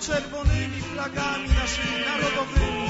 czerwonymi flagami naszymi narodowymi.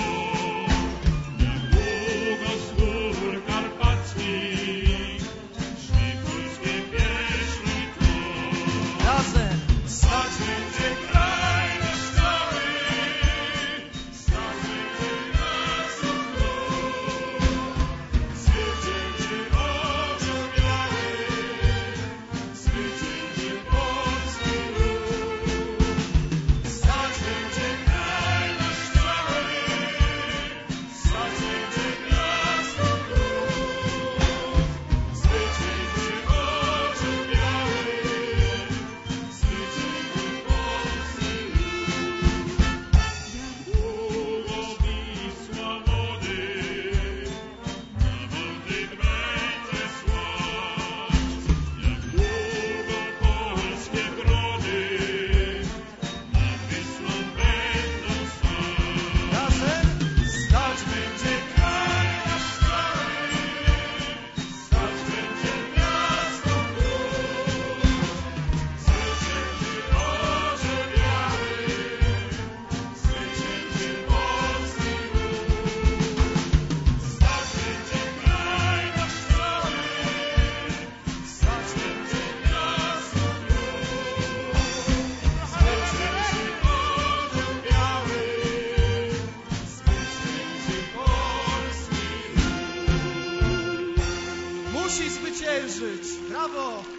Niedługo z gór karpackich szli polskie pieśni to. Razem Stać będzie kraj nasz cały, stać będzie nas król. Zwycięży orzeł biały, zwycięży polski lud. Stać będzie kraj nasz cały, stać będzie miasto król. Zwycięży orzeł biały, zwycięży polski lud. Długo Wisła wody na Bałtyk będzie słać. Jak długo polskie brody nad Wisłą będą stać. razem Stać będzie kraj nasz cały, stać będzie miasto król. Zwycięży orzeł biały, zwycięży polski lud. Stać będzie kraj nasz cały, stać będzie miasto król. Zwycięży orzeł biały, zwycięży polski lud. musi zwyciężyć. Brawo!